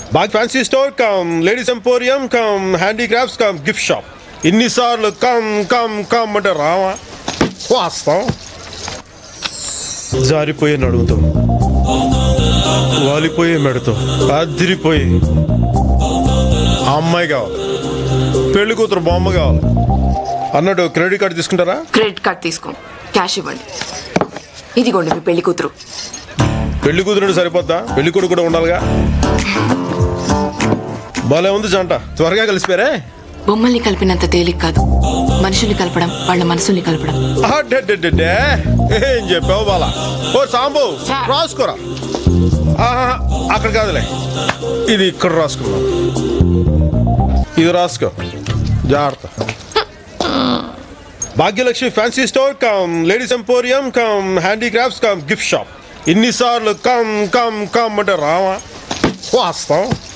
బాగా fancy store cum ladies emporium cum handicrafts cum gift shop. ఇన్నిసార్లు come come come అంటే రావా? వాస్తాం. జారిపోయే నడుగుతాం, వాలిపోయే మెడతో, అదిరిపోయి అమ్మాయి కావాలి, పెళ్లి కూతురు బొమ్మ కావాలి అన్నట్టు క్రెడిట్ కార్డు తీసుకుంటారా? క్రెడిట్ కార్డ్ తీసుకో, క్యాష్ ఇవ్వండి. ఇదిగోండి మీ పెళ్లి కూతురు. పెళ్లి కూతురు సరిపోద్దా? పెళ్లి కొడుకు కూడా ఉండాలిగా. భలే ఉంది జంట, త్వరగా కలిసిపోయారే. బొమ్మల్ని కలిపినంత తేలిక కాదు మనుషుల్ని కలపడం, వాళ్ళ మనసుల్ని కలపడం. ఏం చెప్పావు బాలా? ఓ సాంబు రాసుకోరా. అక్కడ కాదులే, ఇది ఇక్కడ రాసుకున్నాం. ఇది రాసుకో జాగ్రత్త. Bhagyalakshmi fancy store cum ladies emporium cum handicrafts cum gift shop. ఇన్నిసార్లు కమ్ కమ్ కమ్ అంటే రావా? వాస్తాం.